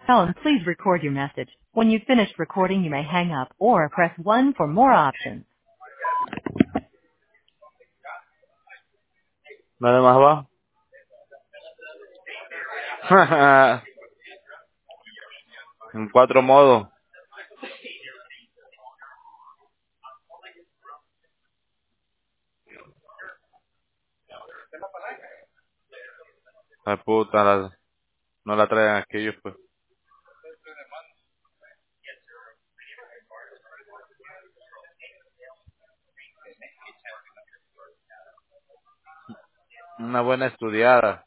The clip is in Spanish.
tone, please record your message. When you've finished recording, you may hang up or press 1 for more options. Dale más abajo. En 4 modos. La puta, no la traen aquellos, pues. Una buena estudiada.